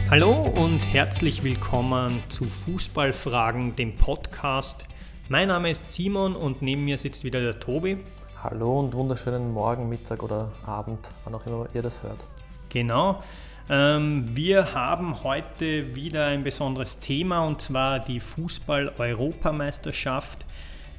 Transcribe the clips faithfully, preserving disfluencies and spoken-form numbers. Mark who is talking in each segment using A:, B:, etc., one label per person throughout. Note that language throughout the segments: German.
A: Hallo und herzlich willkommen zu Fußballfragen, dem Podcast. Mein Name ist Simon und neben mir sitzt wieder der Tobi.
B: Hallo und wunderschönen Morgen, Mittag oder Abend, wann auch immer ihr das hört.
A: Genau. Ähm, wir haben heute wieder ein besonderes Thema und zwar die Fußball-Europameisterschaft.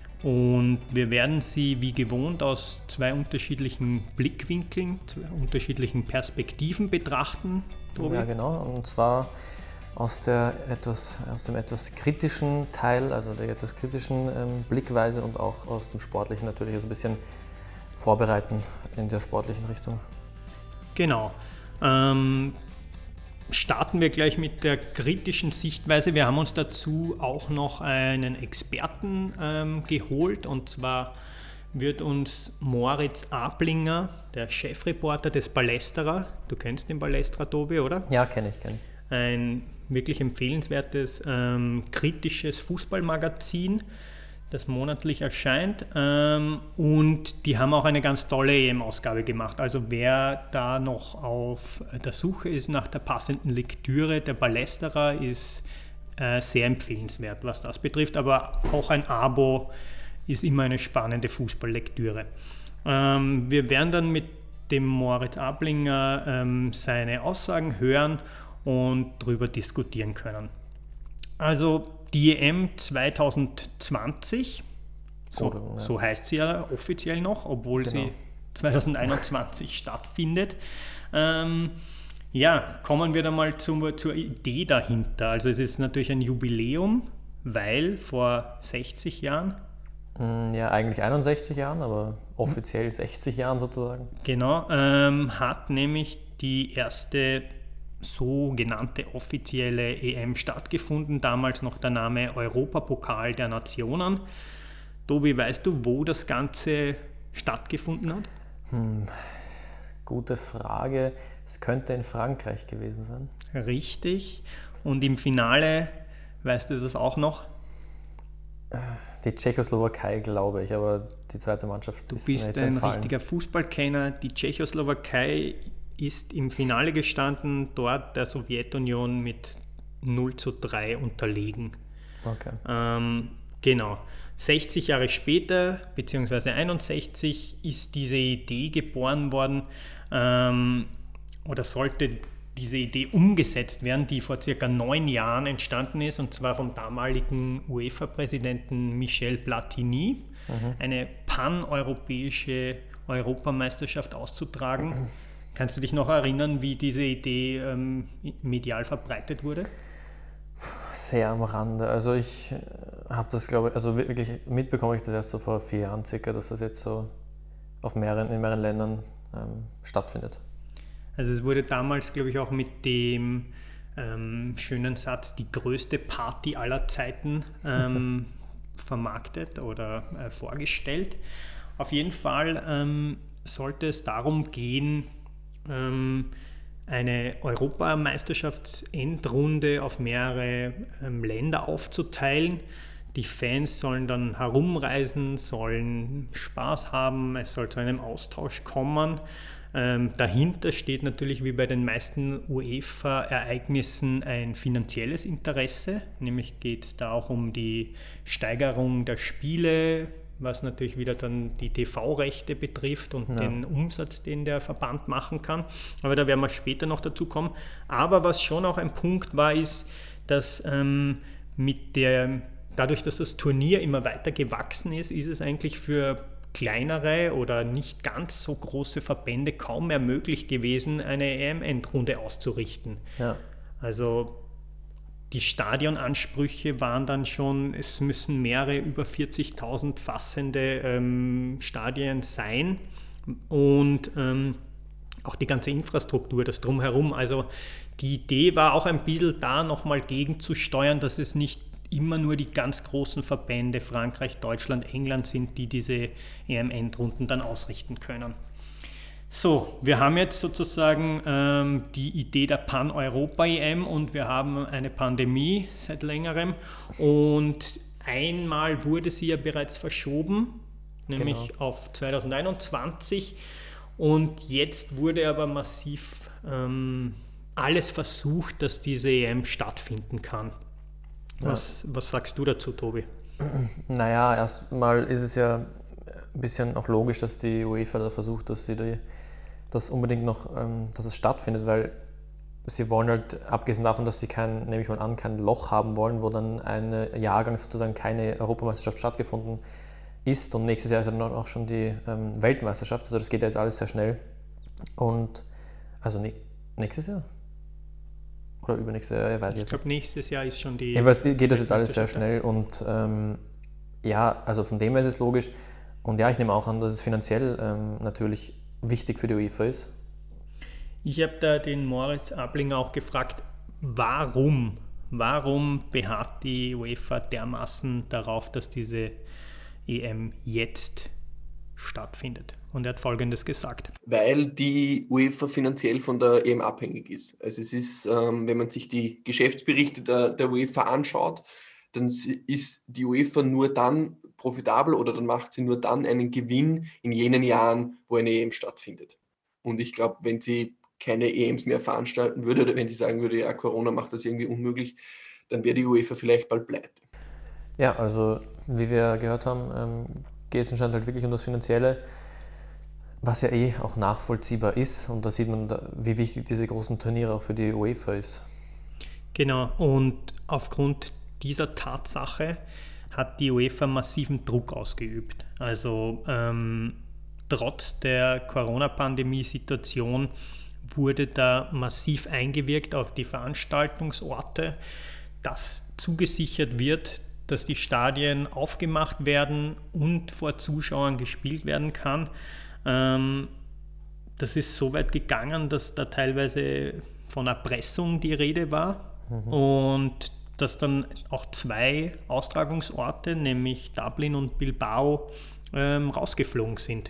A: Und wir werden sie wie gewohnt aus zwei unterschiedlichen Blickwinkeln, zwei unterschiedlichen Perspektiven betrachten. Tobi?
B: Ja, genau. Und zwar aus, der etwas, aus dem etwas kritischen Teil, also der etwas kritischen ähm, Blickweise und auch aus dem sportlichen natürlich, also ein bisschen vorbereiten in der sportlichen Richtung.
A: Genau. Ähm, starten wir gleich mit der kritischen Sichtweise. Wir haben uns dazu auch noch einen Experten ähm, geholt, und zwar wird uns Moritz Ablinger, der Chefreporter des Ballesterer, du kennst den Ballesterer, Tobi, oder?
B: Ja, kenne ich, kenne ich.
A: Ein wirklich empfehlenswertes, ähm, kritisches Fußballmagazin, das monatlich erscheint, ähm, und die haben auch eine ganz tolle E M-Ausgabe gemacht. Also wer da noch auf der Suche ist nach der passenden Lektüre, der Ballesterer ist äh, sehr empfehlenswert, was das betrifft, aber auch ein Abo ist immer eine spannende Fußballlektüre. Ähm, wir werden dann mit dem Moritz Ablinger ähm, seine Aussagen hören und darüber diskutieren können. Also die E M zwanzig zwanzig, so,
B: Oder, ja.
A: so heißt sie ja offiziell noch, obwohl
B: Genau.
A: sie zwanzig einundzwanzig stattfindet. Ähm, ja, kommen wir dann mal zum, zur Idee dahinter. Also es ist natürlich ein Jubiläum, weil vor sechzig Jahren,
B: Ja, eigentlich einundsechzig Jahren, aber offiziell sechzig Jahren sozusagen.
A: genau, ähm, hat nämlich die erste sogenannte offizielle E M stattgefunden, damals noch der Name Europapokal der Nationen. Tobi, weißt du, wo das Ganze stattgefunden hat?
B: Hm, gute Frage. Es könnte in Frankreich gewesen sein.
A: Richtig. Und im Finale, weißt du das auch noch?
B: Die Tschechoslowakei, glaube ich, aber die zweite Mannschaft
A: Du
B: ist mir
A: bist
B: jetzt
A: ein
B: entfallen.
A: richtiger Fußballkenner. Die Tschechoslowakei ist im Finale gestanden, dort der Sowjetunion mit null zu drei unterlegen.
B: Okay.
A: Ähm, genau. sechzig Jahre später, beziehungsweise einundsechzig, ist diese Idee geboren worden, ähm, oder sollte diese Idee umgesetzt werden, die vor circa neun Jahren entstanden ist, und zwar vom damaligen UEFA-Präsidenten Michel Platini, mhm. eine paneuropäische Europameisterschaft auszutragen. Kannst du dich noch erinnern, wie diese Idee ähm, medial verbreitet wurde?
B: Sehr am Rande. Also ich habe das, glaube ich, also wirklich mitbekomme ich das erst so vor vier Jahren circa, dass das jetzt so auf mehreren, in mehreren Ländern ähm, stattfindet.
A: Also es wurde damals, glaube ich, auch mit dem ähm, schönen Satz, die größte Party aller Zeiten ähm, vermarktet oder äh, vorgestellt. Auf jeden Fall ähm, sollte es darum gehen, ähm, eine Europameisterschaftsendrunde auf mehrere ähm, Länder aufzuteilen. Die Fans sollen dann herumreisen, sollen Spaß haben, es soll zu einem Austausch kommen. Ähm, dahinter steht natürlich wie bei den meisten UEFA-Ereignissen ein finanzielles Interesse, nämlich geht es da auch um die Steigerung der Spiele, was natürlich wieder dann die T V-Rechte betrifft und ja. den Umsatz, den der Verband machen kann. Aber da werden wir später noch dazu kommen. Aber was schon auch ein Punkt war, ist, dass ähm, mit der, dadurch, dass das Turnier immer weiter gewachsen ist, ist es eigentlich für kleinere oder nicht ganz so große Verbände kaum mehr möglich gewesen, eine E M-Endrunde auszurichten.
B: Ja.
A: Also die Stadionansprüche waren dann schon, es müssen mehrere über vierzigtausend fassende ähm, Stadien sein und ähm, auch die ganze Infrastruktur, das Drumherum. Also die Idee war auch ein bisschen da, nochmal gegenzusteuern, dass es nicht immer nur die ganz großen Verbände Frankreich, Deutschland, England sind, die diese E M-Endrunden dann ausrichten können. So, wir haben jetzt sozusagen ähm, die Idee der Pan-Europa-E M und wir haben eine Pandemie seit längerem und einmal wurde sie ja bereits verschoben, nämlich genau. auf zwanzig einundzwanzig, und jetzt wurde aber massiv ähm, alles versucht, dass diese E M stattfinden kann. Was, ja. was sagst du dazu, Tobi?
B: Naja, erstmal ist es ja ein bisschen auch logisch, dass die UEFA da versucht, dass sie die, das unbedingt noch, ähm, dass es stattfindet, weil sie wollen halt, abgesehen davon, dass sie kein, nehme ich mal an, kein Loch haben wollen, wo dann ein Jahrgang sozusagen keine Europameisterschaft stattgefunden ist und nächstes Jahr ist dann auch schon die ähm, Weltmeisterschaft, also das geht ja jetzt alles sehr schnell und also ne, nächstes Jahr? Oder übernächstes Jahr, ich weiß ich jetzt
A: nicht. Ich glaube, nächstes Jahr ist schon die...
B: Jedenfalls geht das jetzt alles sehr schnell und ähm, ja, also von dem her ist es logisch und ja, ich nehme auch an, dass es finanziell ähm, natürlich wichtig für die UEFA ist.
A: Ich habe da den Moritz Ablinger auch gefragt, warum, warum beharrt die UEFA dermaßen darauf, dass diese E M jetzt stattfindet? Und er hat Folgendes gesagt.
C: Weil die UEFA finanziell von der E M abhängig ist. Also es ist, ähm, wenn man sich die Geschäftsberichte der, der UEFA anschaut, dann ist die UEFA nur dann profitabel oder dann macht sie nur dann einen Gewinn in jenen Jahren, wo eine E M stattfindet. Und ich glaube, wenn sie keine E Ms mehr veranstalten würde oder wenn sie sagen würde, ja, Corona macht das irgendwie unmöglich, dann wäre die UEFA vielleicht bald pleite.
B: Ja, also wie wir gehört haben, ähm, geht es anscheinend halt wirklich um das Finanzielle, was ja eh auch nachvollziehbar ist und da sieht man, wie wichtig diese großen Turniere auch für die UEFA ist.
A: Genau, und aufgrund dieser Tatsache hat die UEFA massiven Druck ausgeübt. Also ähm, trotz der Corona-Pandemie-Situation wurde da massiv eingewirkt auf die Veranstaltungsorte, dass zugesichert wird, dass die Stadien aufgemacht werden und vor Zuschauern gespielt werden kann. Ähm, das ist so weit gegangen, dass da teilweise von Erpressung die Rede war mhm. und dass dann auch zwei Austragungsorte, nämlich Dublin und Bilbao, ähm, rausgeflogen sind.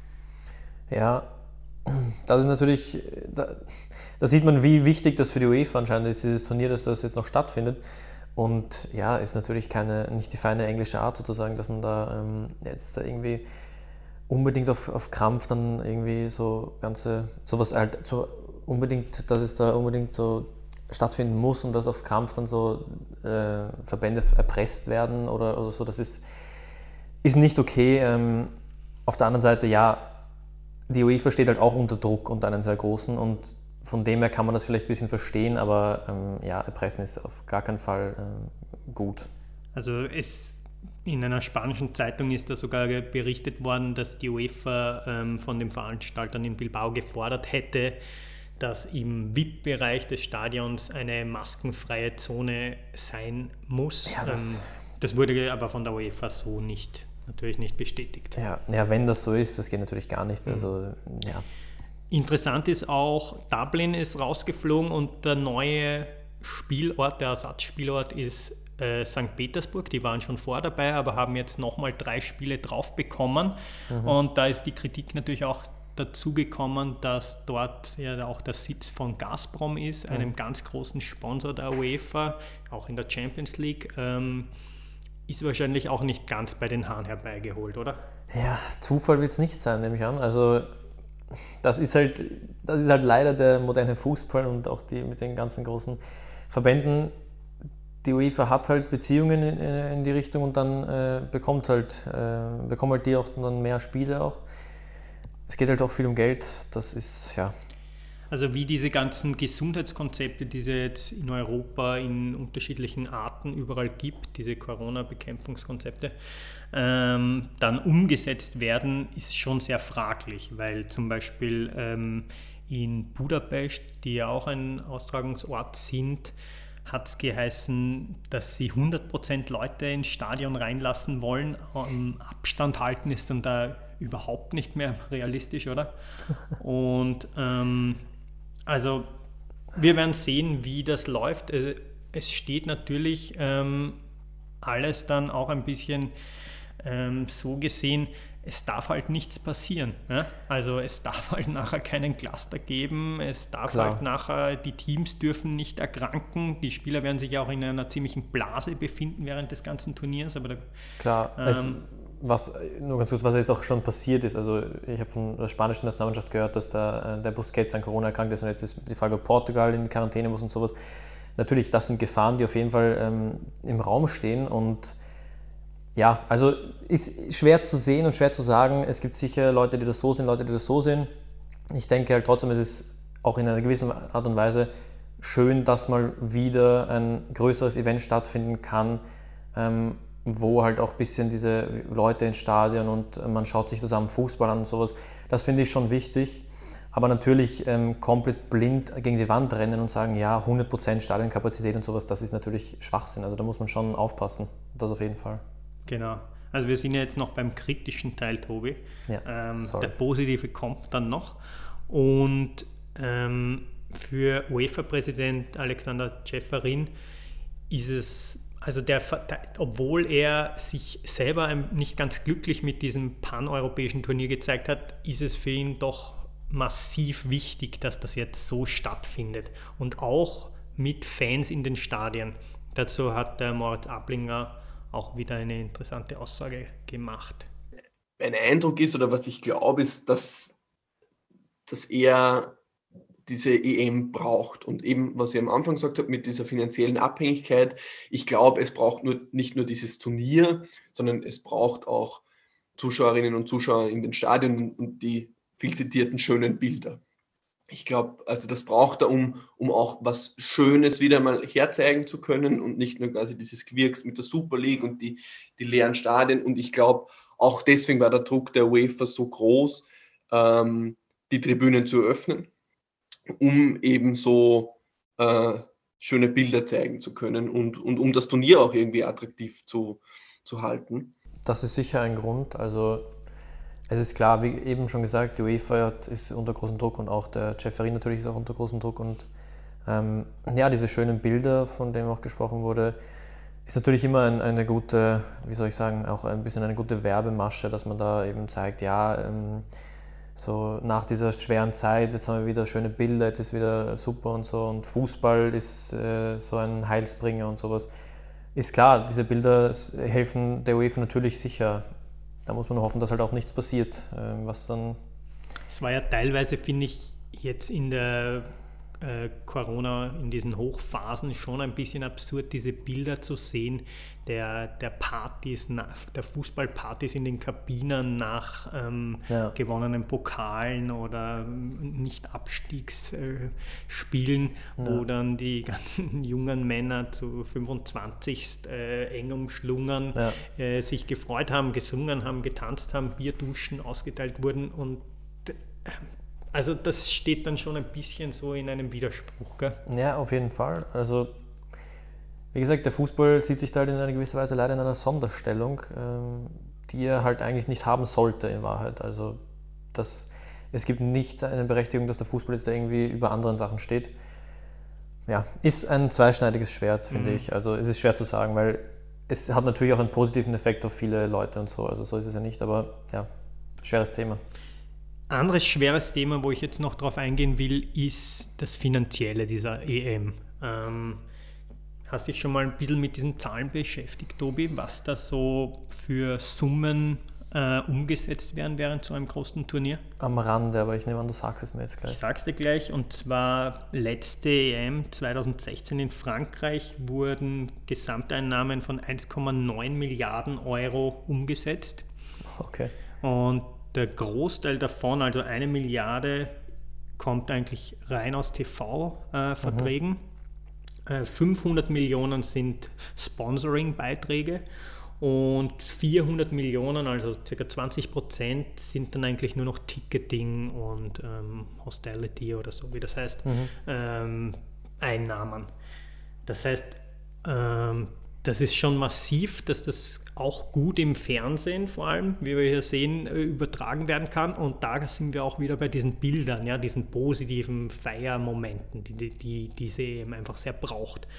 B: Ja, das ist natürlich, da, da sieht man, wie wichtig das für die UEFA anscheinend ist, dieses Turnier, dass das jetzt noch stattfindet. Und ja, ist natürlich keine, nicht die feine englische Art sozusagen, dass man da ähm, jetzt irgendwie unbedingt auf, auf Krampf dann irgendwie so ganze, sowas halt, so unbedingt, dass es da unbedingt so stattfinden muss und dass auf Krampf dann so äh, Verbände erpresst werden oder, oder so, das ist, ist nicht okay. Ähm, auf der anderen Seite, ja, die UEFA steht halt auch unter Druck, unter einem sehr großen und von dem her kann man das vielleicht ein bisschen verstehen, aber ähm, ja, erpressen ist auf gar keinen Fall ähm, gut.
A: Also es, in einer spanischen Zeitung ist da sogar berichtet worden, dass die UEFA ähm, von den Veranstaltern in Bilbao gefordert hätte, dass im V I P-Bereich des Stadions eine maskenfreie Zone sein muss.
B: Ja, das,
A: ähm, das wurde aber von der UEFA so nicht natürlich nicht bestätigt.
B: Ja, ja, wenn das so ist, das geht natürlich gar nicht. Also, ja.
A: Interessant ist auch, Dublin ist rausgeflogen und der neue Spielort, der Ersatzspielort ist äh, Sankt Petersburg. Die waren schon vor dabei, aber haben jetzt nochmal drei Spiele drauf bekommen. Mhm. Und da ist die Kritik natürlich auch dazu gekommen, dass dort ja auch der Sitz von Gazprom ist, einem mhm. ganz großen Sponsor der UEFA, auch in der Champions League. Ähm, ist wahrscheinlich auch nicht ganz bei den Haaren herbeigeholt, oder?
B: Ja, Zufall wird es nicht sein, nehme ich an. Also das ist halt, das ist halt leider der moderne Fußball und auch die mit den ganzen großen Verbänden. Die UEFA hat halt Beziehungen in, in die Richtung und dann äh, bekommt halt, äh, bekommen halt die auch dann mehr Spiele auch. Es geht halt auch viel um Geld, das ist, ja.
A: Also wie diese ganzen Gesundheitskonzepte, die es jetzt in Europa in unterschiedlichen Arten überall gibt, diese Corona-Bekämpfungskonzepte, ähm, dann umgesetzt werden, ist schon sehr fraglich, weil zum Beispiel ähm, in Budapest, die ja auch ein Austragungsort sind, hat es geheißen, dass sie hundert Prozent Leute ins Stadion reinlassen wollen. Um Abstand halten ist dann da überhaupt nicht mehr realistisch, oder? Und ähm, also wir werden sehen, wie das läuft. Es steht natürlich ähm, alles dann auch ein bisschen ähm, so gesehen, es darf halt nichts passieren. Ne? Also es darf halt nachher keinen Cluster geben, es darf Klar. halt nachher, die Teams dürfen nicht erkranken, die Spieler werden sich auch in einer ziemlichen Blase befinden während des ganzen Turniers. Aber da,
B: Klar,
A: ähm,
B: es, was, nur ganz kurz, was jetzt auch schon passiert ist. Also ich habe von der spanischen Nationalmannschaft gehört, dass der, der Busquets an Corona erkrankt ist und jetzt ist die Frage, ob Portugal in die Quarantäne muss und sowas. Natürlich, das sind Gefahren, die auf jeden Fall ähm, im Raum stehen und ja, also ist schwer zu sehen und schwer zu sagen. Es gibt sicher Leute, die das so sehen, Leute, die das so sehen. Ich denke halt trotzdem, es ist auch in einer gewissen Art und Weise schön, dass mal wieder ein größeres Event stattfinden kann, ähm, wo halt auch ein bisschen diese Leute ins Stadion und man schaut sich zusammen Fußball an und sowas. Das finde ich schon wichtig. Aber natürlich ähm, komplett blind gegen die Wand rennen und sagen, ja, hundert Prozent Stadionkapazität und sowas, das ist natürlich Schwachsinn. Also da muss man schon aufpassen. Das auf jeden Fall.
A: Genau. Also wir sind ja jetzt noch beim kritischen Teil, Tobi.
B: Ja,
A: ähm,
B: sorry.
A: Der positive kommt dann noch. Und ähm, für UEFA-Präsident Alexander Ceferin ist es, also der, der, obwohl er sich selber nicht ganz glücklich mit diesem paneuropäischen Turnier gezeigt hat, ist es für ihn doch massiv wichtig, dass das jetzt so stattfindet. Und auch mit Fans in den Stadien. Dazu hat der Moritz Ablinger auch wieder eine interessante Aussage gemacht.
C: Mein Eindruck ist, oder was ich glaube, ist, dass, dass er diese E M braucht. Und eben, was ich am Anfang gesagt habe, mit dieser finanziellen Abhängigkeit, ich glaube, es braucht nur, nicht nur dieses Turnier, sondern es braucht auch Zuschauerinnen und Zuschauer in den Stadien und die viel zitierten schönen Bilder. Ich glaube, also das braucht er, um, um auch was Schönes wieder mal herzeigen zu können und nicht nur quasi dieses Gewirks mit der Super League und die, die leeren Stadien. Und ich glaube, auch deswegen war der Druck der UEFA so groß, ähm, die Tribünen zu öffnen, um eben so äh, schöne Bilder zeigen zu können und, und um das Turnier auch irgendwie attraktiv zu, zu halten.
B: Das ist sicher ein Grund. Also es ist klar, wie eben schon gesagt, die UEFA ist unter großem Druck und auch der Ceferin natürlich ist auch unter großem Druck. Und ähm, ja, diese schönen Bilder, von denen auch gesprochen wurde, ist natürlich immer ein, eine gute, wie soll ich sagen, auch ein bisschen eine gute Werbemasche, dass man da eben zeigt, ja, ähm, so nach dieser schweren Zeit, jetzt haben wir wieder schöne Bilder, jetzt ist wieder super und so und Fußball ist äh, so ein Heilsbringer und sowas. Ist klar, diese Bilder helfen der UEFA natürlich sicher. Da muss man hoffen, dass halt auch nichts passiert, was dann...
A: Es war ja teilweise, finde ich, jetzt in der äh, Corona, in diesen Hochphasen schon ein bisschen absurd, diese Bilder zu sehen, der, der Partys, der Fußballpartys in den Kabinen nach ähm, ja. gewonnenen Pokalen oder Nicht-Abstiegsspielen, äh, ja. wo dann die ganzen jungen Männer zu fünfundzwanzig äh, eng umschlungen ja. äh, sich gefreut haben, gesungen haben, getanzt haben, Bierduschen ausgeteilt wurden und äh, also das steht dann schon ein bisschen so in einem Widerspruch, gell?
B: Ja, auf jeden Fall. Also wie gesagt, der Fußball sieht sich da halt in einer gewissen Weise leider in einer Sonderstellung, ähm, die er halt eigentlich nicht haben sollte in Wahrheit. Also das, es gibt nicht eine Berechtigung, dass der Fußball jetzt da irgendwie über anderen Sachen steht. Ja, ist ein zweischneidiges Schwert, finde mhm. ich. Also es ist schwer zu sagen, weil es hat natürlich auch einen positiven Effekt auf viele Leute und so. Also so ist es ja nicht, aber ja, schweres Thema.
A: Anderes schweres Thema, wo ich jetzt noch drauf eingehen will, ist das Finanzielle dieser E M. Ähm, hast dich schon mal ein bisschen mit diesen Zahlen beschäftigt, Tobi, was da so für Summen äh, umgesetzt werden während so einem großen Turnier?
B: Am Rande, aber ich nehme an, du sagst es mir jetzt gleich.
A: Ich sag's dir gleich, und zwar letzte E M zweitausendsechzehn in Frankreich wurden Gesamteinnahmen von eins Komma neun Milliarden Euro umgesetzt.
B: Okay.
A: Und der Großteil davon, also eine Milliarde, kommt eigentlich rein aus T V-Verträgen. Mhm. Äh, fünfhundert Millionen sind Sponsoring-Beiträge und vierhundert Millionen, also ca. zwanzig Prozent, sind dann eigentlich nur noch Ticketing und ähm, Hospitality oder so, wie das heißt, mhm. ähm, Einnahmen. Das heißt, ähm, das ist schon massiv, dass das auch gut im Fernsehen vor allem, wie wir hier sehen, übertragen werden kann. Und da sind wir auch wieder bei diesen Bildern, ja, diesen positiven Feiermomenten, die, die, die diese eben einfach sehr braucht.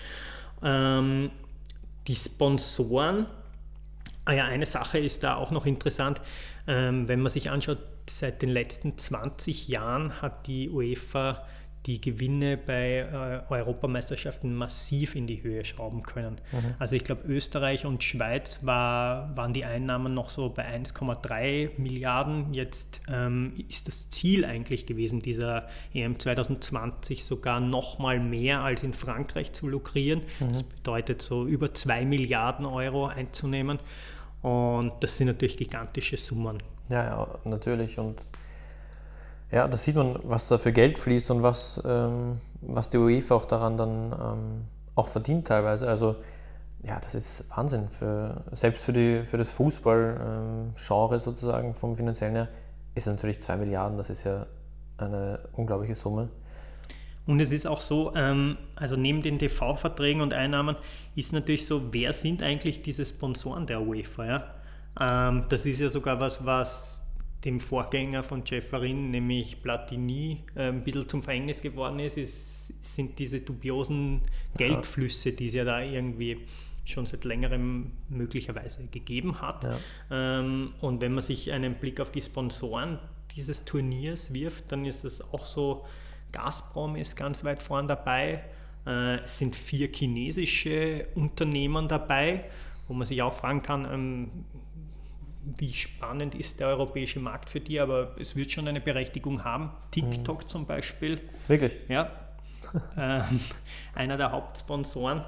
A: Ähm, die Sponsoren, ah ja, eine Sache ist da auch noch interessant, ähm, wenn man sich anschaut, seit den letzten zwanzig Jahren hat die UEFA die Gewinne bei äh, Europameisterschaften massiv in die Höhe schrauben können. Mhm. Also ich glaube, Österreich und Schweiz war, waren die Einnahmen noch so bei eins Komma drei Milliarden. Jetzt ähm, ist das Ziel eigentlich gewesen, dieser E M zwanzig zwanzig sogar noch mal mehr als in Frankreich zu lukrieren. Mhm. Das bedeutet so über zwei Milliarden Euro einzunehmen. Und das sind natürlich gigantische Summen.
B: Ja, ja, natürlich. Und ja, da sieht man, was da für Geld fließt und was, ähm, was die UEFA auch daran dann ähm, auch verdient teilweise. Also ja, das ist Wahnsinn. Für, selbst für, die, für das Fußball-Genre ähm, sozusagen vom Finanziellen her ist es natürlich zwei Milliarden, das ist ja eine unglaubliche Summe.
A: Und es ist auch so, ähm, also neben den T V-Verträgen und Einnahmen ist natürlich so, wer sind eigentlich diese Sponsoren der UEFA? Ja? Ähm, das ist ja sogar was, was dem Vorgänger von Jeff Farin, nämlich Platini, äh, ein bisschen zum Verhängnis geworden ist, ist, sind diese dubiosen Geldflüsse, die es ja da irgendwie schon seit längerem möglicherweise gegeben hat. Ja. Ähm, und wenn man sich einen Blick auf die Sponsoren dieses Turniers wirft, dann ist es auch so, Gazprom ist ganz weit vorn dabei, äh, es sind vier chinesische Unternehmen dabei, wo man sich auch fragen kann, ähm, wie spannend ist der europäische Markt für die, aber es wird schon eine Berechtigung haben. TikTok mhm. zum Beispiel.
B: Wirklich?
A: Ja, ähm, einer der Hauptsponsoren.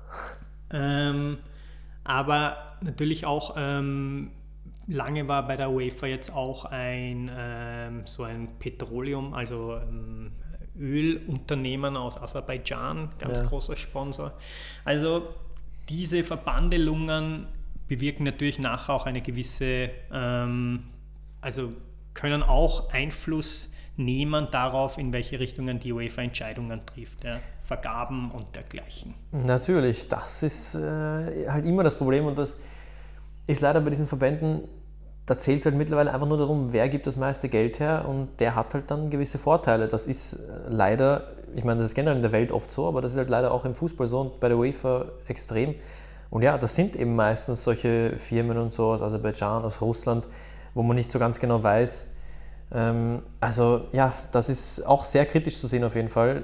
A: Ähm, aber natürlich auch, ähm, lange war bei der UEFA jetzt auch ein ähm, so ein Petroleum, also ähm, Ölunternehmen aus Aserbaidschan, ganz ja. großer Sponsor. Also diese Verbandelungen bewirken natürlich nachher auch eine gewisse, ähm, also können auch Einfluss nehmen darauf, in welche Richtungen die UEFA Entscheidungen trifft, ja, Vergaben und dergleichen.
B: Natürlich, das ist äh, halt immer das Problem und das ist leider bei diesen Verbänden, da zählt es halt mittlerweile einfach nur darum, wer gibt das meiste Geld her und der hat halt dann gewisse Vorteile. Das ist leider, ich meine, das ist generell in der Welt oft so, aber das ist halt leider auch im Fußball so und bei der UEFA extrem. Und ja, das sind eben meistens solche Firmen und so aus Aserbaidschan, aus Russland, wo man nicht so ganz genau weiß. Ähm, also ja, das ist auch sehr kritisch zu sehen auf jeden Fall.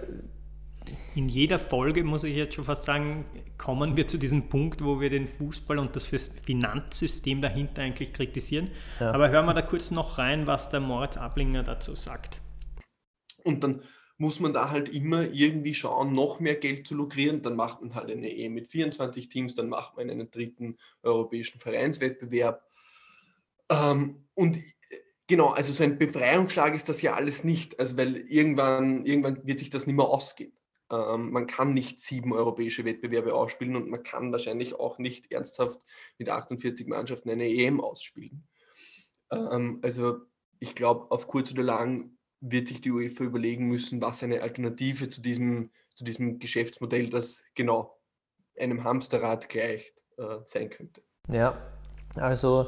A: In jeder Folge, muss ich jetzt schon fast sagen, kommen wir zu diesem Punkt, wo wir den Fußball und das Finanzsystem dahinter eigentlich kritisieren. Ja. Aber hören wir da kurz noch rein, was der Moritz Ablinger dazu sagt.
C: Und dann muss man da halt immer irgendwie schauen, noch mehr Geld zu lukrieren. Dann macht man halt eine E M mit vierundzwanzig Teams, dann macht man einen dritten europäischen Vereinswettbewerb. Ähm, und genau, also so ein Befreiungsschlag ist das ja alles nicht, also weil irgendwann, irgendwann wird sich das nicht mehr ausgehen. Ähm, man kann nicht sieben europäische Wettbewerbe ausspielen und man kann wahrscheinlich auch nicht ernsthaft mit achtundvierzig Mannschaften eine E M ausspielen. Ähm, also ich glaube, auf kurz oder lang wird sich die UEFA überlegen müssen, was eine Alternative zu diesem, zu diesem Geschäftsmodell, das genau einem Hamsterrad gleicht, äh, sein könnte.
B: Ja, also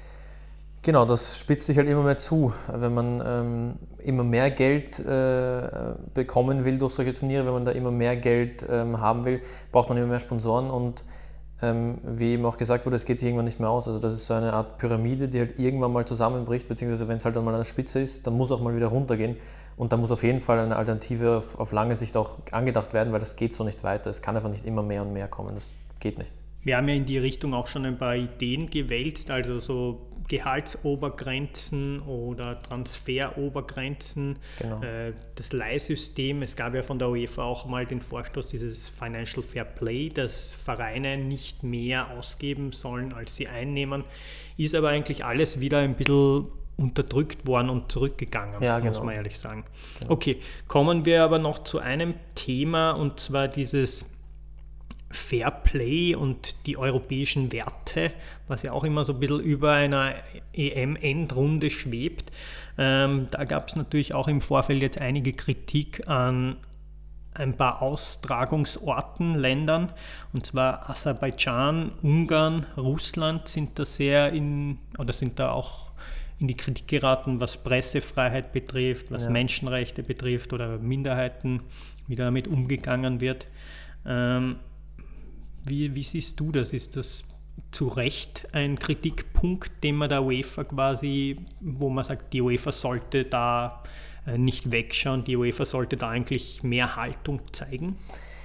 B: genau, das spitzt sich halt immer mehr zu. Wenn man ähm, immer mehr Geld äh, bekommen will durch solche Turniere, wenn man da immer mehr Geld ähm, haben will, braucht man immer mehr Sponsoren und ähm, wie eben auch gesagt wurde, es geht sich irgendwann nicht mehr aus. Also das ist so eine Art Pyramide, die halt irgendwann mal zusammenbricht, beziehungsweise wenn es halt dann mal an der Spitze ist, dann muss auch mal wieder runtergehen und da muss auf jeden Fall eine Alternative auf, auf lange Sicht auch angedacht werden, weil das geht so nicht weiter. Es kann einfach nicht immer mehr und mehr kommen, das geht nicht.
A: Wir haben ja in die Richtung auch schon ein paar Ideen gewälzt, also so Gehaltsobergrenzen oder Transferobergrenzen, genau. äh, das Leihsystem. Es gab ja von der UEFA auch mal den Vorstoß, dieses Financial Fair Play, dass Vereine nicht mehr ausgeben sollen, als sie einnehmen. Ist aber eigentlich alles wieder ein bisschen unterdrückt worden und zurückgegangen, ja, genau. muss man ehrlich sagen. Genau. Okay, kommen wir aber noch zu einem Thema und zwar dieses Fair Play und die europäischen Werte, was ja auch immer so ein bisschen über einer E M-Endrunde schwebt. Ähm, da gab es natürlich auch im Vorfeld jetzt einige Kritik an ein paar Austragungsorten, Ländern, und zwar Aserbaidschan, Ungarn, Russland sind da sehr in, oder sind da auch in die Kritik geraten, was Pressefreiheit betrifft, was ja. Menschenrechte betrifft oder Minderheiten, wie damit umgegangen wird. Ähm, Wie, wie siehst du das? Ist das zu Recht ein Kritikpunkt, den man der UEFA quasi, wo man sagt, die UEFA sollte da äh, nicht wegschauen? Die UEFA sollte da eigentlich mehr Haltung zeigen?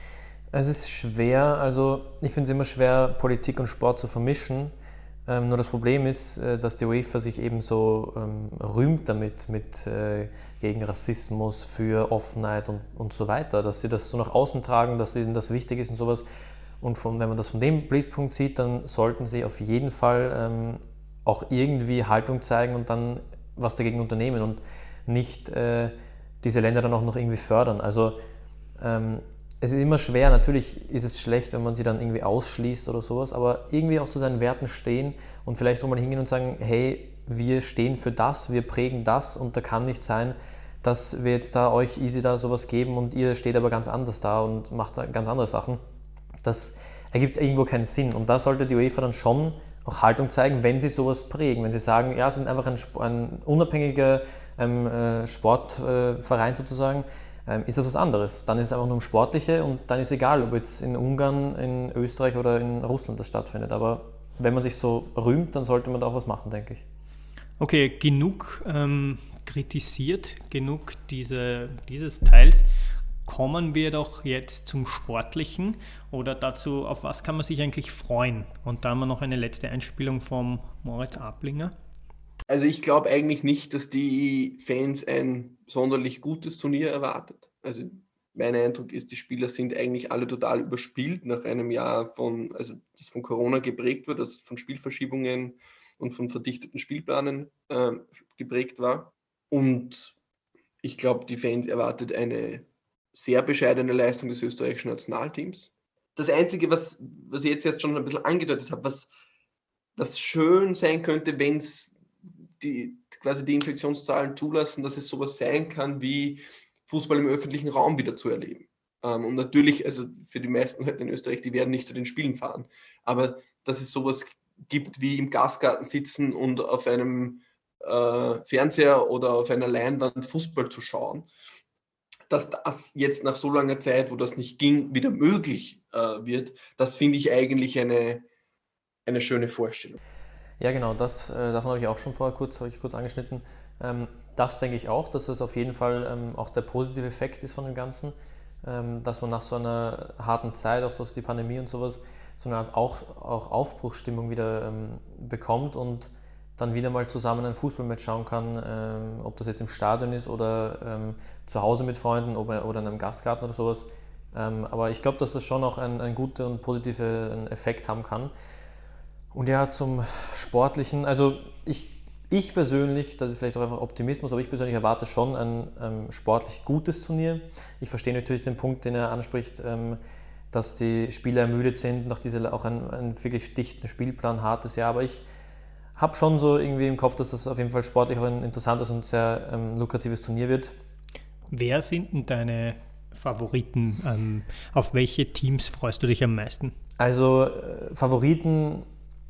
B: Es ist schwer, also ich finde es immer schwer, Politik und Sport zu vermischen. Ähm, nur das Problem ist, äh, dass die UEFA sich eben so ähm, rühmt damit, mit äh, gegen Rassismus, für Offenheit und, und so weiter, dass sie das so nach außen tragen, dass ihnen das wichtig ist und sowas. Und von, wenn man das von dem Blickpunkt sieht, dann sollten sie auf jeden Fall ähm, auch irgendwie Haltung zeigen und dann was dagegen unternehmen und nicht äh, diese Länder dann auch noch irgendwie fördern. Also ähm, es ist immer schwer, natürlich ist es schlecht, wenn man sie dann irgendwie ausschließt oder sowas, aber irgendwie auch zu seinen Werten stehen und vielleicht auch mal hingehen und sagen, hey, wir stehen für das, wir prägen das und da kann nicht sein, dass wir jetzt da euch easy da sowas geben und ihr steht aber ganz anders da und macht ganz andere Sachen. Das ergibt irgendwo keinen Sinn und da sollte die UEFA dann schon auch Haltung zeigen, wenn sie sowas prägen, wenn sie sagen, ja, sie sind einfach ein, ein unabhängiger ähm, äh, Sportverein äh, sozusagen, ähm, ist das was anderes. Dann ist es einfach nur um Sportliche und dann ist egal, ob jetzt in Ungarn, in Österreich oder in Russland das stattfindet. Aber wenn man sich so rühmt, dann sollte man da auch was machen, denke ich.
A: Okay, genug ähm, kritisiert, genug diese, dieses Teils. Kommen wir doch jetzt zum Sportlichen oder dazu, auf was kann man sich eigentlich freuen? Und da haben wir noch eine letzte Einspielung vom Moritz Ablinger.
C: Also ich glaube eigentlich nicht, dass die Fans ein sonderlich gutes Turnier erwartet. Also mein Eindruck ist, die Spieler sind eigentlich alle total überspielt nach einem Jahr, von, also das von Corona geprägt wird, das von Spielverschiebungen und von verdichteten Spielplanen äh, geprägt war. Und ich glaube, die Fans erwartet eine sehr bescheidene Leistung des österreichischen Nationalteams. Das Einzige, was, was ich jetzt erst schon ein bisschen angedeutet habe, was, was schön sein könnte, wenn es die, quasi die Infektionszahlen zulassen, dass es sowas sein kann, wie Fußball im öffentlichen Raum wieder zu erleben. Ähm, und natürlich, also für die meisten Leute in Österreich, die werden nicht zu den Spielen fahren, aber dass es sowas gibt wie im Gastgarten sitzen und auf einem äh, Fernseher oder auf einer Leinwand Fußball zu schauen, dass das jetzt nach so langer Zeit, wo das nicht ging, wieder möglich äh, wird, das finde ich eigentlich eine, eine schöne Vorstellung.
B: Ja, genau, das, äh, davon habe ich auch schon vorher kurz, habe ich kurz angeschnitten. Ähm, das denke ich auch, dass das auf jeden Fall ähm, auch der positive Effekt ist von dem Ganzen, ähm, dass man nach so einer harten Zeit, auch durch die Pandemie und sowas, so eine Art auch, auch Aufbruchsstimmung wieder ähm, bekommt und dann wieder mal zusammen ein Fußballmatch schauen kann, ähm, ob das jetzt im Stadion ist oder ähm, zu Hause mit Freunden oder, oder in einem Gastgarten oder sowas. Ähm, aber ich glaube, dass das schon auch einen, einen guten und positiven Effekt haben kann. Und ja, zum Sportlichen, also ich, ich persönlich, das ist vielleicht auch einfach Optimismus, aber ich persönlich erwarte schon ein ähm, sportlich gutes Turnier. Ich verstehe natürlich den Punkt, den er anspricht, ähm, dass die Spieler ermüdet sind, nach dieser auch ein, ein wirklich dichten Spielplan, hartes Jahr, aber ich habe schon so irgendwie im Kopf, dass das auf jeden Fall sportlich auch ein interessantes und sehr ähm, lukratives Turnier wird.
A: Wer sind denn deine Favoriten? Ähm, auf welche Teams freust du dich am meisten?
B: Also äh, Favoriten,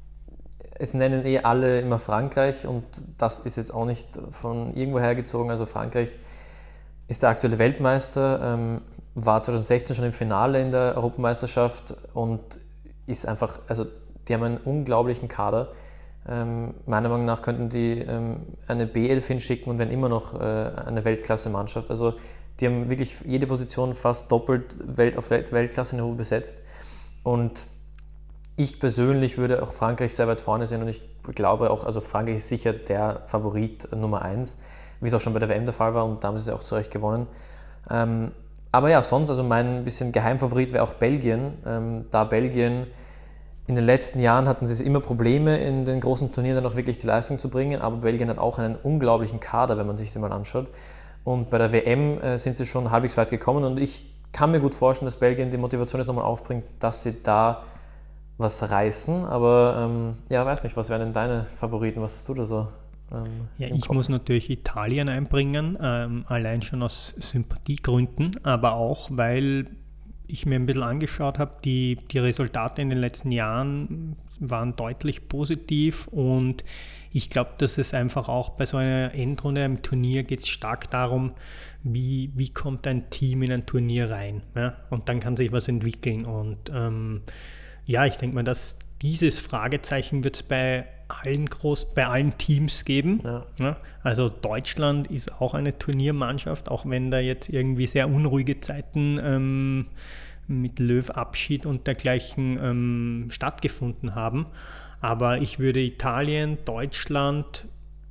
B: es nennen eh alle immer Frankreich und das ist jetzt auch nicht von irgendwo hergezogen. Also Frankreich ist der aktuelle Weltmeister, ähm, war zwanzig sechzehn schon im Finale in der Europameisterschaft und ist einfach, also die haben einen unglaublichen Kader. Ähm, meiner Meinung nach könnten die ähm, eine B elf hinschicken und wären immer noch äh, eine Weltklasse-Mannschaft. Also die haben wirklich jede Position fast doppelt Welt auf Welt- Weltklasse-Niveau besetzt. Und ich persönlich würde auch Frankreich sehr weit vorne sehen und ich glaube auch, also Frankreich ist sicher der Favorit Nummer eins, wie es auch schon bei der W M der Fall war und da haben sie es auch zu Recht gewonnen. Ähm, aber ja, sonst, also mein bisschen Geheimfavorit wäre auch Belgien, ähm, da Belgien in den letzten Jahren hatten sie immer Probleme, in den großen Turnieren dann auch wirklich die Leistung zu bringen, aber Belgien hat auch einen unglaublichen Kader, wenn man sich den mal anschaut. Und bei der W M äh, sind sie schon halbwegs weit gekommen und ich kann mir gut vorstellen, dass Belgien die Motivation jetzt nochmal aufbringt, dass sie da was reißen. Aber ähm, ja, weiß nicht, was wären denn deine Favoriten? Was hast du da so ähm,
A: Ja,
B: im
A: ich
B: Kopf?
A: muss natürlich Italien einbringen, ähm, allein schon aus Sympathiegründen, aber auch, weil ich mir ein bisschen angeschaut habe, die, die Resultate in den letzten Jahren waren deutlich positiv und ich glaube, dass es einfach auch bei so einer Endrunde im Turnier geht es stark darum, wie, wie kommt ein Team in ein Turnier rein, ja? Und dann kann sich was entwickeln und ähm, ja, ich denke mal, dass dieses Fragezeichen wird es bei allen groß, bei allen Teams geben.
B: Ja.
A: Ja, also Deutschland ist auch eine Turniermannschaft, auch wenn da jetzt irgendwie sehr unruhige Zeiten ähm, mit Löw-Abschied und dergleichen ähm, stattgefunden haben. Aber ich würde Italien, Deutschland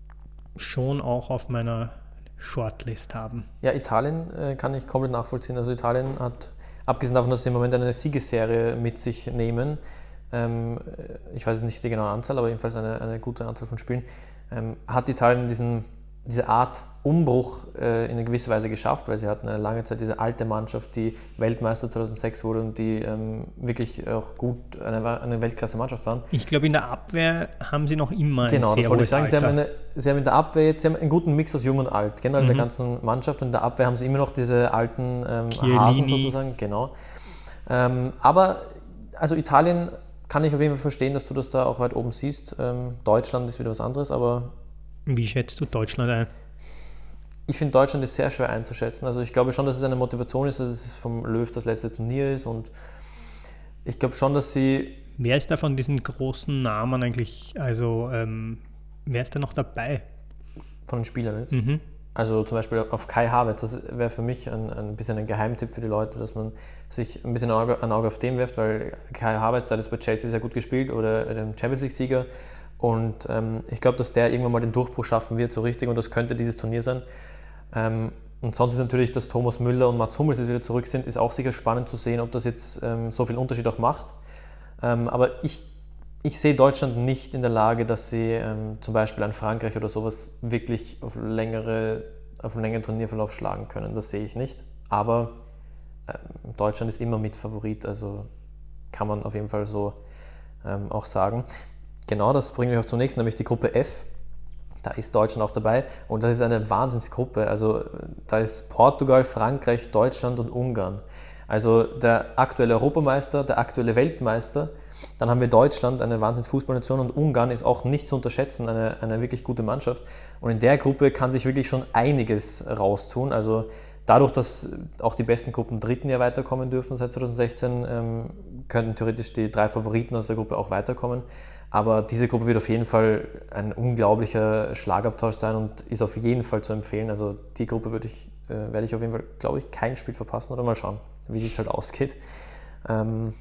A: schon auch auf meiner Shortlist haben.
B: Ja, Italien äh, kann ich komplett nachvollziehen. Also Italien hat, abgesehen davon, dass sie im Moment eine Siegesserie mit sich nehmen, ähm, ich weiß nicht die genaue Anzahl, aber jedenfalls eine, eine gute Anzahl von Spielen, ähm, hat Italien diesen, diese Art Umbruch äh, in einer gewissen Weise geschafft, weil sie hatten eine lange Zeit diese alte Mannschaft, die Weltmeister zweitausendsechs wurde und die ähm, wirklich auch gut eine, eine Weltklasse-Mannschaft waren.
A: Ich glaube, in der Abwehr haben sie noch immer ein
B: Genau,
A: sehr
B: das wollte ich
A: hohes
B: sagen. Sie haben,
A: Alter.
B: eine, sie haben in der Abwehr jetzt sie haben einen guten Mix aus Jung und Alt, generell in
A: Mhm.
B: der ganzen Mannschaft. Und in der Abwehr haben sie immer noch diese alten ähm,
A: Chiellini.
B: Hasen sozusagen. Genau. Ähm, aber also Italien kann ich auf jeden Fall verstehen, dass du das da auch weit oben siehst. Ähm, Deutschland ist wieder was anderes, aber
A: Wie schätzt du Deutschland ein?
B: ich finde, Deutschland ist sehr schwer einzuschätzen. Also ich glaube schon, dass es eine Motivation ist, dass es vom Löw das letzte Turnier ist. Und ich glaube schon, dass sie...
A: Wer ist da von diesen großen Namen eigentlich, also ähm, wer ist da noch dabei?
B: Von den Spielern jetzt.
A: Mhm.
B: Also zum Beispiel auf Kai Havertz, das wäre für mich ein, ein bisschen ein Geheimtipp für die Leute, dass man sich ein bisschen ein Auge, ein Auge auf den wirft, weil Kai Havertz, der hat jetzt bei Chelsea sehr gut gespielt oder den Champions League-Sieger. Und ähm, ich glaube, dass der irgendwann mal den Durchbruch schaffen wird, so richtig, und das könnte dieses Turnier sein. Ähm, und sonst ist natürlich, dass Thomas Müller und Mats Hummels jetzt wieder zurück sind, ist auch sicher spannend zu sehen, ob das jetzt ähm, so viel Unterschied auch macht. Ähm, aber ich, ich sehe Deutschland nicht in der Lage, dass sie ähm, zum Beispiel an Frankreich oder sowas wirklich auf, längere, auf einen längeren Turnierverlauf schlagen können. Das sehe ich nicht. Aber ähm, Deutschland ist immer Mitfavorit, also kann man auf jeden Fall so ähm, auch sagen. Genau, das bringt mich auch zum nächsten, nämlich die Gruppe F. Da ist Deutschland auch dabei und das ist eine Wahnsinnsgruppe. Also da ist Portugal, Frankreich, Deutschland und Ungarn. Also der aktuelle Europameister, der aktuelle Weltmeister. Dann haben wir Deutschland, eine Wahnsinns-Fußballnation, und Ungarn ist auch nicht zu unterschätzen, eine, eine wirklich gute Mannschaft. Und in der Gruppe kann sich wirklich schon einiges raustun. Also dadurch, dass auch die besten Gruppen Dritten ja weiterkommen dürfen seit zweitausendsechzehn, ähm, könnten theoretisch die drei Favoriten aus der Gruppe auch weiterkommen. Aber diese Gruppe wird auf jeden Fall ein unglaublicher Schlagabtausch sein und ist auf jeden Fall zu empfehlen. Also die Gruppe würde ich, äh, werde ich auf jeden Fall, glaube ich, kein Spiel verpassen oder mal schauen, wie es halt ausgeht. Ähm,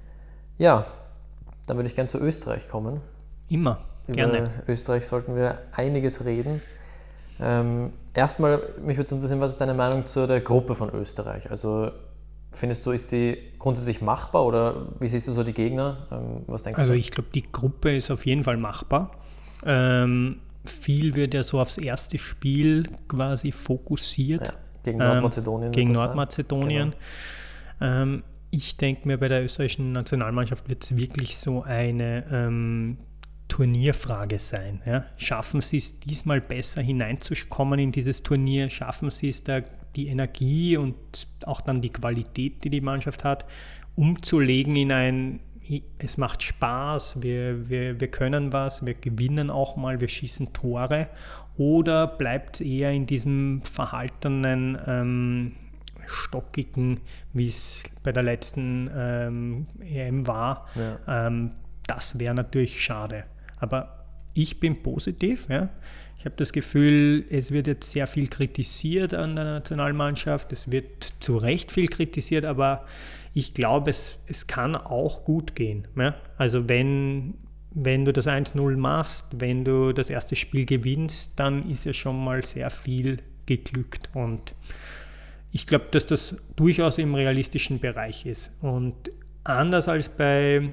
B: ja, dann würde ich gerne zu Österreich kommen.
A: Immer, gerne.
B: Über Österreich sollten wir einiges reden. Ähm, erstmal, mich würde interessieren, was ist deine Meinung zu der Gruppe von Österreich? Also findest du, ist die grundsätzlich machbar oder wie siehst du so die Gegner? Ähm, was denkst
A: Also
B: du?
A: ich glaube, die Gruppe ist auf jeden Fall machbar. Ähm, viel wird ja so aufs erste Spiel quasi fokussiert.
B: Ja, gegen
A: ähm,
B: Nordmazedonien.
A: Gegen
B: wird das sein.
A: Nordmazedonien.
B: Genau.
A: Ähm, ich denke mir, bei der österreichischen Nationalmannschaft wird es wirklich so eine ähm, Turnierfrage sein. Ja? Schaffen sie es diesmal besser hineinzukommen in dieses Turnier? Schaffen sie es da, die Energie und auch dann die Qualität, die die Mannschaft hat, umzulegen in ein, es macht Spaß, wir, wir, wir können was, wir gewinnen auch mal, wir schießen Tore? Oder bleibt es eher in diesem verhaltenen, ähm, stockigen, wie es bei der letzten ähm, E M war?
B: Ja.
A: Ähm, das wäre natürlich schade. Aber ich bin positiv. Ja. Ich habe das Gefühl, es wird jetzt sehr viel kritisiert an der Nationalmannschaft. Es wird zu Recht viel kritisiert, aber ich glaube, es, es kann auch gut gehen. Ja. Also wenn, wenn du das eins null machst, wenn du das erste Spiel gewinnst, dann ist ja schon mal sehr viel geglückt. Und ich glaube, dass das durchaus im realistischen Bereich ist. Und anders als bei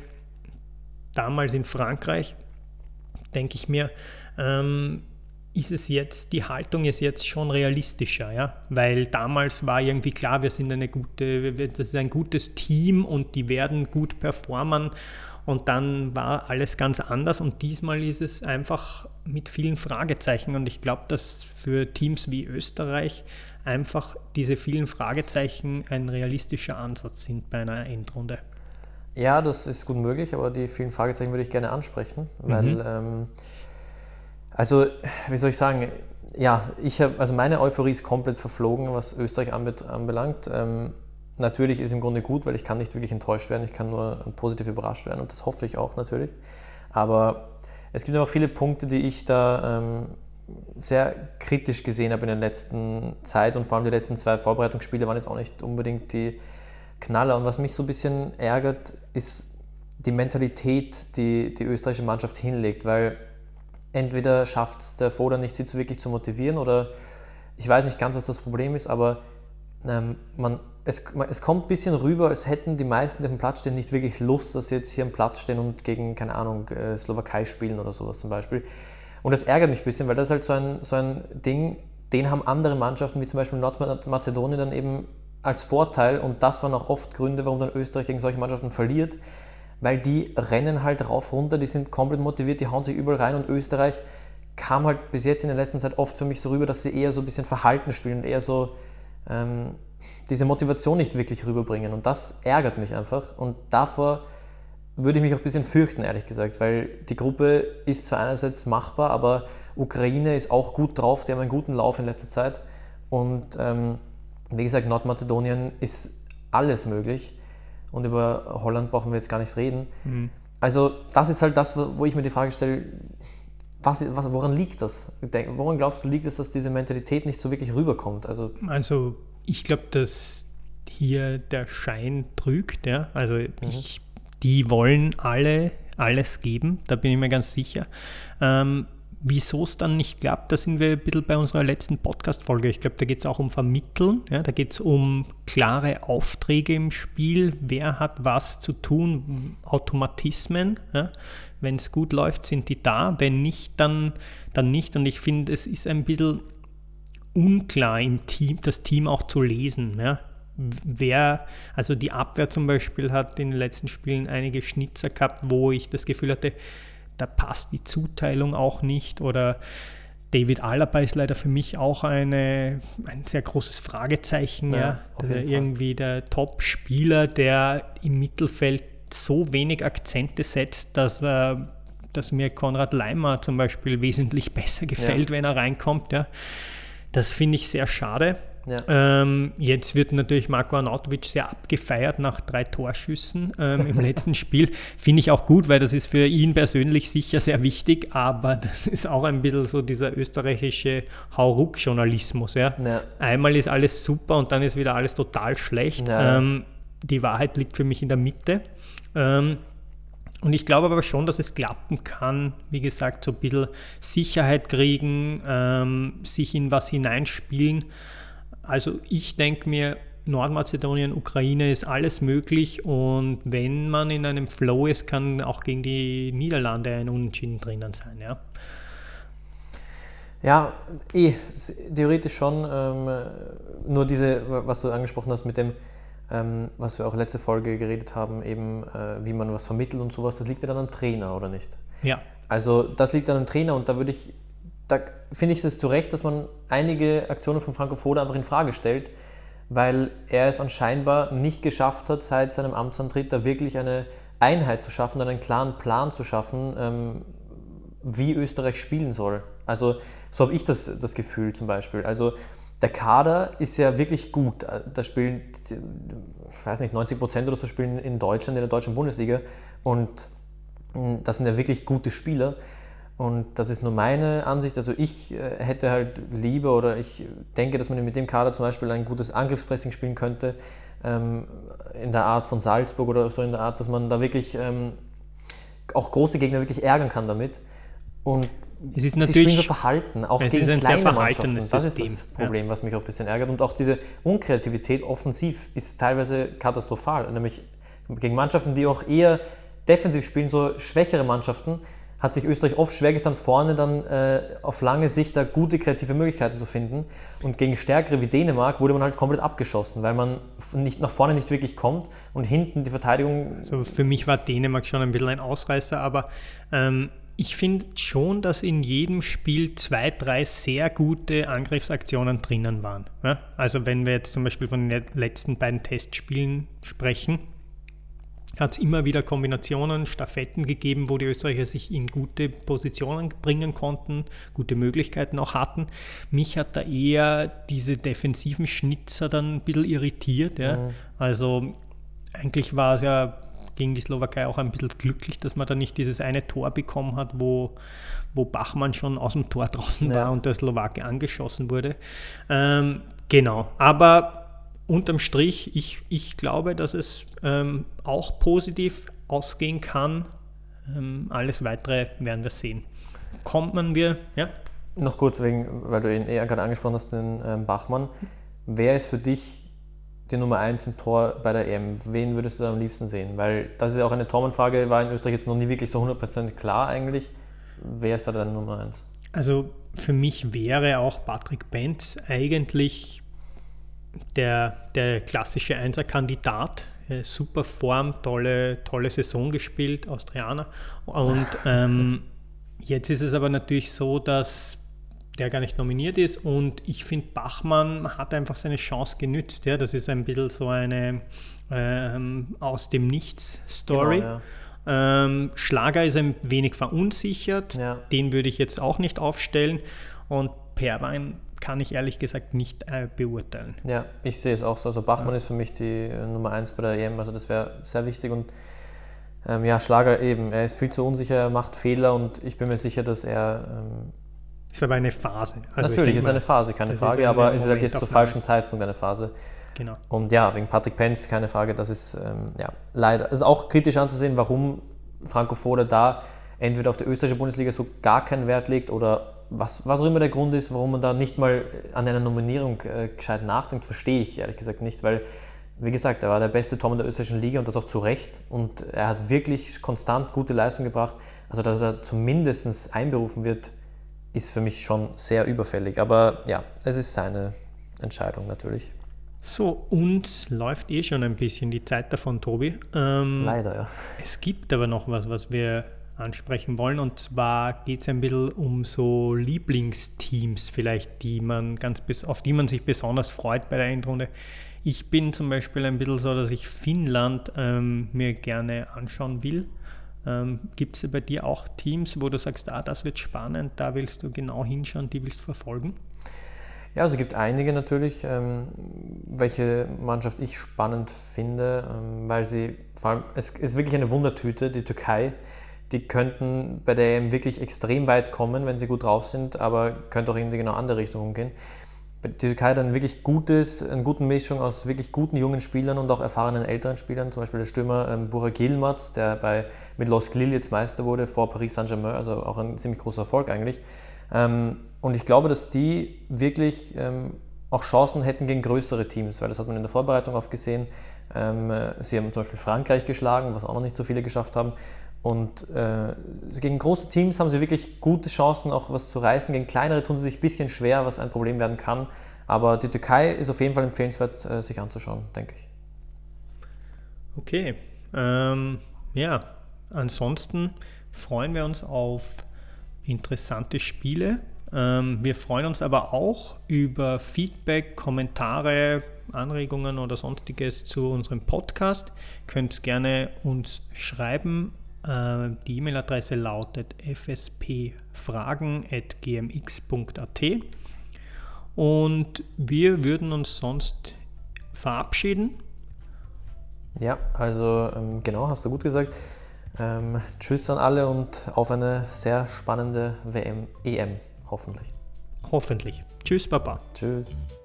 A: damals in Frankreich, denke ich mir, ähm, ist es jetzt, die Haltung ist jetzt schon realistischer, ja? Weil damals war irgendwie klar, wir sind eine gute, das ist ein gutes Team und die werden gut performen, und dann war alles ganz anders, und diesmal ist es einfach mit vielen Fragezeichen, und ich glaube, dass für Teams wie Österreich einfach diese vielen Fragezeichen ein realistischer Ansatz sind bei einer Endrunde.
B: Ja, das ist gut möglich, aber die vielen Fragezeichen würde ich gerne ansprechen, weil,
A: Mhm.
B: ähm, also, wie soll ich sagen, ja, ich habe, also meine Euphorie ist komplett verflogen, was Österreich anbe- anbelangt. Ähm, natürlich ist im Grunde gut, weil ich kann nicht wirklich enttäuscht werden, ich kann nur positiv überrascht werden, und das hoffe ich auch natürlich. Aber es gibt aber auch viele Punkte, die ich da ähm, sehr kritisch gesehen habe in der letzten Zeit und vor allem die letzten zwei Vorbereitungsspiele waren jetzt auch nicht unbedingt die Knaller. Und was mich so ein bisschen ärgert, ist die Mentalität, die die österreichische Mannschaft hinlegt, weil entweder schafft es der Foda nicht, sie zu wirklich zu motivieren oder ich weiß nicht ganz, was das Problem ist, aber ähm, man, es, man, es kommt ein bisschen rüber, als hätten die meisten, die auf dem Platz stehen, nicht wirklich Lust, dass sie jetzt hier am Platz stehen und gegen, keine Ahnung, äh, Slowakei spielen oder sowas zum Beispiel. Und das ärgert mich ein bisschen, weil das ist halt so ein, so ein Ding, den haben andere Mannschaften, wie zum Beispiel Nordmazedonien, dann eben als Vorteil und das waren auch oft Gründe, warum dann Österreich gegen solche Mannschaften verliert, weil die rennen halt rauf runter, die sind komplett motiviert, die hauen sich überall rein und Österreich kam halt bis jetzt in der letzten Zeit oft für mich so rüber, dass sie eher so ein bisschen verhalten spielen und eher so ähm, diese Motivation nicht wirklich rüberbringen und das ärgert mich einfach und davor würde ich mich auch ein bisschen fürchten, ehrlich gesagt, weil die Gruppe ist zwar einerseits machbar, aber Ukraine ist auch gut drauf, die haben einen guten Lauf in letzter Zeit und ähm, wie gesagt, Nordmazedonien ist alles möglich und über Holland brauchen wir jetzt gar nicht reden. Mhm. Also das ist halt das, wo ich mir die Frage stelle, was, was, woran liegt das? Woran glaubst du, liegt es, dass diese Mentalität nicht so wirklich rüberkommt? Also,
A: also ich glaube, dass hier der Schein trügt, ja, also mhm. ich Die wollen alle alles geben, da bin ich mir ganz sicher. Ähm, Wieso es dann nicht klappt, da sind wir ein bisschen bei unserer letzten Podcast-Folge. Ich glaube, da geht es auch um Vermitteln, ja, da geht es um klare Aufträge im Spiel, wer hat was zu tun, Automatismen. Ja. Wenn es gut läuft, sind die da, wenn nicht, dann, dann nicht. Und ich finde, es ist ein bisschen unklar im Team, das Team auch zu lesen. Ja. Wer, also die Abwehr zum Beispiel hat in den letzten Spielen einige Schnitzer gehabt, wo ich das Gefühl hatte, da passt die Zuteilung auch nicht oder David Alaba ist leider für mich auch eine, ein sehr großes Fragezeichen. Ja, ja. Also irgendwie der Top-Spieler, der im Mittelfeld so wenig Akzente setzt, dass, äh, dass mir Konrad Laimer zum Beispiel wesentlich besser gefällt, ja. wenn er reinkommt. Ja. Das finde ich sehr schade. Ja. Ähm, jetzt wird natürlich Marko Arnautovic sehr abgefeiert nach drei Torschüssen ähm, im letzten Spiel. Finde ich auch gut, weil das ist für ihn persönlich sicher sehr wichtig, aber das ist auch ein bisschen so dieser österreichische Hauruck-Journalismus. Ja? Ja. Einmal ist alles super und dann ist wieder alles total schlecht. Ja. Ähm, die Wahrheit liegt für mich in der Mitte. Ähm, Und ich glaube aber schon, dass es klappen kann, wie gesagt, so ein bisschen Sicherheit kriegen, ähm, sich in was hineinspielen. Also ich denke mir, Nordmazedonien, Ukraine ist alles möglich und wenn man in einem Flow ist, kann auch gegen die Niederlande ein Unentschieden drinnen sein. Ja,
B: ja eh, theoretisch schon. Ähm, nur diese, was du angesprochen hast mit dem, ähm, was wir auch letzte Folge geredet haben, eben äh, wie man was vermittelt und sowas, das liegt ja dann am Trainer, oder nicht?
A: Ja.
B: Also das liegt dann am Trainer und da würde ich Da finde ich es zu Recht, dass man einige Aktionen von Franco Foda einfach in Frage stellt, weil er es anscheinend nicht geschafft hat, seit seinem Amtsantritt da wirklich eine Einheit zu schaffen, einen klaren Plan zu schaffen, ähm, wie Österreich spielen soll. Also so habe ich das, das Gefühl zum Beispiel. Also der Kader ist ja wirklich gut. Da spielen, ich weiß nicht, neunzig Prozent oder so spielen in Deutschland, in der deutschen Bundesliga und das sind ja wirklich gute Spieler. Und das ist nur meine Ansicht, also ich äh, hätte halt lieber oder ich denke, dass man mit dem Kader zum Beispiel ein gutes Angriffspressing spielen könnte, ähm, in der Art von Salzburg oder so in der Art, dass man da wirklich ähm, auch große Gegner wirklich ärgern kann damit. Und
A: es ist
B: sie
A: natürlich,
B: spielen so verhalten, auch
A: es
B: gegen
A: ist ein
B: kleine
A: sehr
B: Mannschaften. Das
A: System.
B: ist das Problem, ja. was mich auch ein bisschen ärgert. Und auch diese Unkreativität offensiv ist teilweise katastrophal, nämlich gegen Mannschaften, die auch eher defensiv spielen, so schwächere Mannschaften, hat sich Österreich oft schwer getan, vorne dann äh, auf lange Sicht da gute kreative Möglichkeiten zu finden. Und gegen stärkere wie Dänemark wurde man halt komplett abgeschossen, weil man nicht, nach vorne nicht wirklich kommt und hinten die Verteidigung...
A: Also für mich war Dänemark schon ein bisschen ein Ausreißer, aber ähm, ich finde schon, dass in jedem Spiel zwei, drei sehr gute Angriffsaktionen drinnen waren. Ja? Also wenn wir jetzt zum Beispiel von den letzten beiden Testspielen sprechen, hat es immer wieder Kombinationen, Staffetten gegeben, wo die Österreicher sich in gute Positionen bringen konnten, gute Möglichkeiten auch hatten. Mich hat da eher diese defensiven Schnitzer dann ein bisschen irritiert. Ja. Mhm. Also eigentlich war es ja gegen die Slowakei auch ein bisschen glücklich, dass man da nicht dieses eine Tor bekommen hat, wo, wo Bachmann schon aus dem Tor draußen
B: Ja.
A: war und der Slowake angeschossen wurde. Ähm, genau, aber unterm Strich, ich, ich glaube, dass es ähm, auch positiv ausgehen kann. Ähm, alles Weitere werden wir sehen. Kommen wir, ja?
B: Noch kurz, wegen, weil du ihn eher gerade angesprochen hast, den ähm, Bachmann. Wer ist für dich die Nummer eins im Tor bei der E M? Wen würdest du da am liebsten sehen? Weil das ist ja auch eine Tormann-Frage, war in Österreich jetzt noch nie wirklich so hundert Prozent klar eigentlich. Wer ist da deine Nummer eins?
A: Also für mich wäre auch Patrick Benz eigentlich der, der klassische Einser-Kandidat. Äh, super Form, tolle, tolle Saison gespielt, Austrianer. Und ähm, jetzt ist es aber natürlich so, dass der gar nicht nominiert ist und ich finde, Bachmann hat einfach seine Chance genützt. Ja? Das ist ein bisschen so eine ähm, aus dem Nichts-Story.
B: Genau, ja.
A: ähm, Schlager ist ein wenig verunsichert,
B: Ja.
A: den würde ich jetzt auch nicht aufstellen und Perwein kann ich ehrlich gesagt nicht äh, beurteilen.
B: Ja, ich sehe es auch so. Also Bachmann ja. ist für mich die äh, Nummer eins bei der E M, also das wäre sehr wichtig und ähm, ja, Schlager eben, er ist viel zu unsicher, er macht Fehler und ich bin mir sicher, dass er ähm,
A: ist aber eine Phase. Also
B: natürlich ist es eine Phase, keine Frage, aber es ist halt jetzt zum falschen Zeitpunkt eine Phase.
A: Genau.
B: Und ja, wegen Patrick Penz, keine Frage, das ist ähm, ja, leider, es ist auch kritisch anzusehen, warum Franco Foda da entweder auf die österreichische Bundesliga so gar keinen Wert legt oder was, was auch immer der Grund ist, warum man da nicht mal an einer Nominierung äh, gescheit nachdenkt, verstehe ich ehrlich gesagt nicht, weil, wie gesagt, er war der beste Tormann der österreichischen Liga und das auch zu Recht und er hat wirklich konstant gute Leistung gebracht, also dass er zumindest einberufen wird, ist für mich schon sehr überfällig, aber ja, es ist seine Entscheidung natürlich.
A: So, uns läuft eh schon ein bisschen die Zeit davon, Tobi. Ähm,
B: Leider, ja.
A: Es gibt aber noch was, was wir ansprechen wollen und zwar geht es ein bisschen um so Lieblingsteams vielleicht, die man ganz bis, auf die man sich besonders freut bei der Endrunde. Ich bin zum Beispiel ein bisschen so, dass ich Finnland ähm, mir gerne anschauen will. Ähm, gibt es bei dir auch Teams, wo du sagst, ah, das wird spannend, da willst du genau hinschauen, die willst du verfolgen?
B: Ja, also es gibt einige natürlich, ähm, welche Mannschaft ich spannend finde, ähm, weil sie, vor allem, es ist wirklich eine Wundertüte, die Türkei, die könnten bei der E M wirklich extrem weit kommen, wenn sie gut drauf sind, aber könnte auch in die genau andere Richtung umgehen. Die Türkei hat ein wirklich gutes, eine gute Mischung aus wirklich guten jungen Spielern und auch erfahrenen älteren Spielern, zum Beispiel der Stürmer ähm, Burak Yilmaz, der bei, mit Los Lille jetzt Meister wurde, vor Paris Saint-Germain, also auch ein ziemlich großer Erfolg eigentlich. Ähm, und ich glaube, dass die wirklich ähm, auch Chancen hätten gegen größere Teams, weil das hat man in der Vorbereitung oft gesehen. Ähm, sie haben zum Beispiel Frankreich geschlagen, was auch noch nicht so viele geschafft haben. Und äh, gegen große Teams haben sie wirklich gute Chancen, auch was zu reißen. Gegen kleinere tun sie sich ein bisschen schwer, was ein Problem werden kann. Aber die Türkei ist auf jeden Fall empfehlenswert, äh, sich anzuschauen, denke ich.
A: Okay, ähm, ja, ansonsten freuen wir uns auf interessante Spiele. Ähm, wir freuen uns aber auch über Feedback, Kommentare, Anregungen oder sonstiges zu unserem Podcast. Ihr könnt gerne uns schreiben. Die E-Mail-Adresse lautet f s p fragen at g m x punkt a t und wir würden uns sonst verabschieden.
B: Ja, also ähm, genau, hast du gut gesagt. Ähm, tschüss an alle und auf eine sehr spannende W M, E M, hoffentlich.
A: Hoffentlich. Tschüss, Baba.
B: Tschüss.